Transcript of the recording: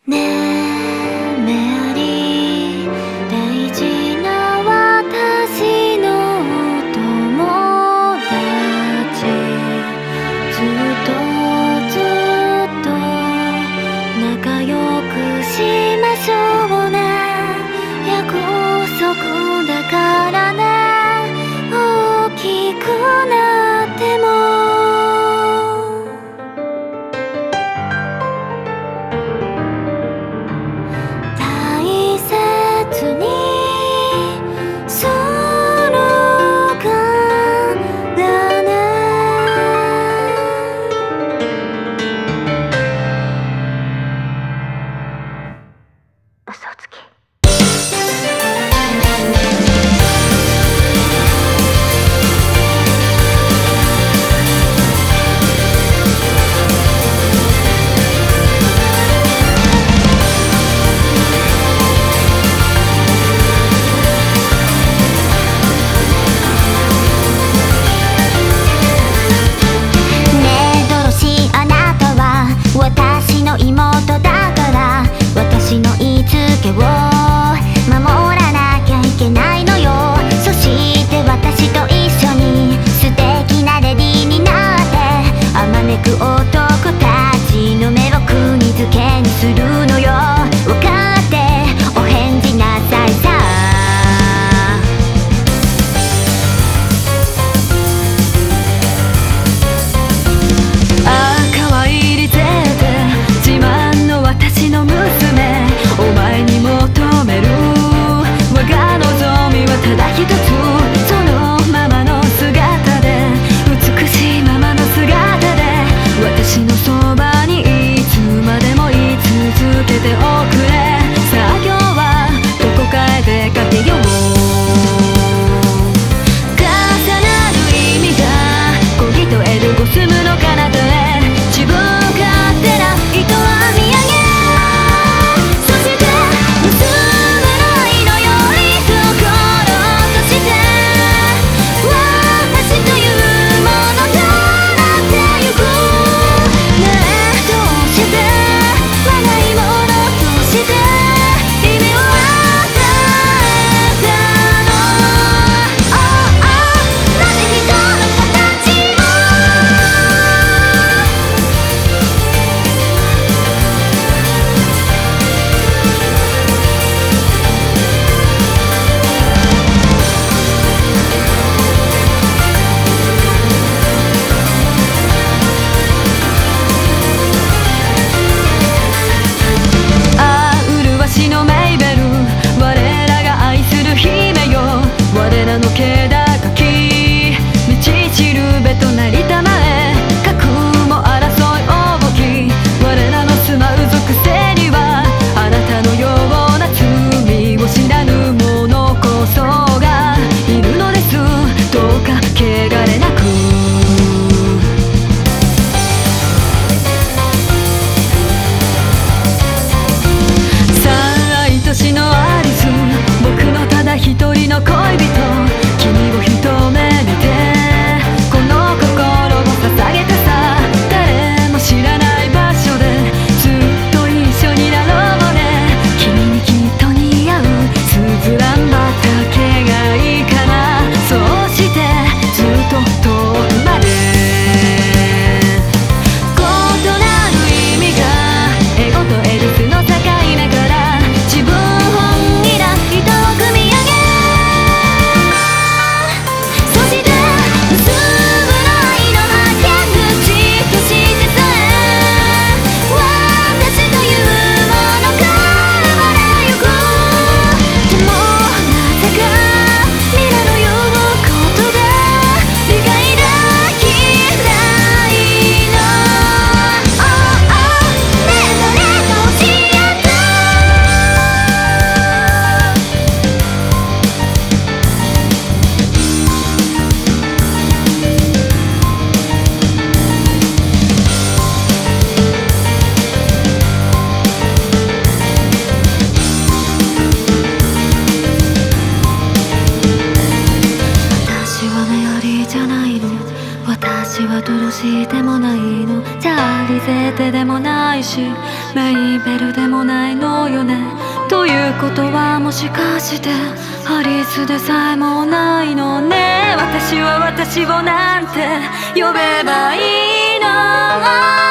ねえメアリー、大事な私のお友達、ずっと仲良くしましょうね。約束だからね、大きくなっても嘘つき。私の妹だから私の言いつけを守らなきゃいけないのよ。そして私と一緒に素敵なレディーになってあまねく男たちの目を釘付けにするのよ。分かってお返事なさいさ。私の娘、お前に求める我が望みはただ一つ。そのままの姿で、美しいままの姿で私のそばにいつまでも居続けておくれ。さあ今日はどこかへ出かけよう。重なる意味が小人へるゴスムの彼方へ、自分勝手な人は見上げ私はどうしてもないの。じゃあリゼーテでもないし、 メイベルでもないのよね。ということはもしかしてアリスでさえもないのね。私は私をなんて呼べばいいの。